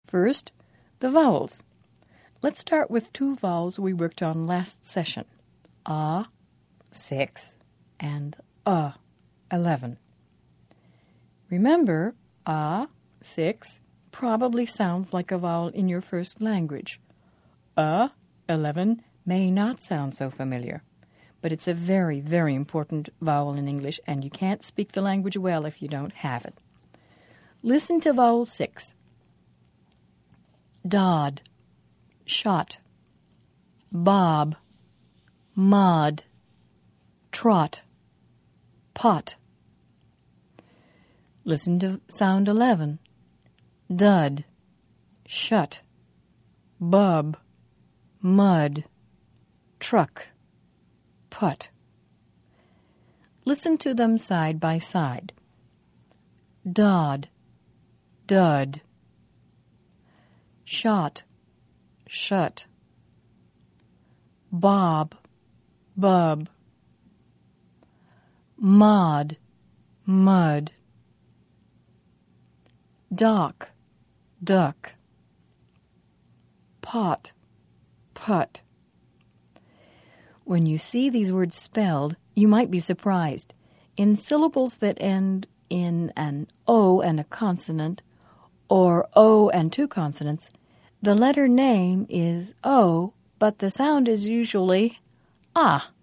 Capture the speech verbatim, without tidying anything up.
First, the vowels. Let's start with two vowels we worked on last session. A, six, and uh, eleven. Remember, a, six, probably sounds like a vowel in your first language. Uh, eleven, may not sound so familiar, but it's a very, very important vowel in English, and you can't speak the language well if you don't have it. Listen to vowel six. Dod, shot, bob, mud, trot, pot. Listen to sound eleven. Dud, shut, bub, mud, truck, put. Listen to them side by side. Dod, dud, shot, shut, bob, bub, mod, mud, dock, duck, pot, put. When you see these words spelled, you might be surprised. In syllables that end in an O and a consonant, or O and two consonants, the letter name is O, but the sound is usually ah.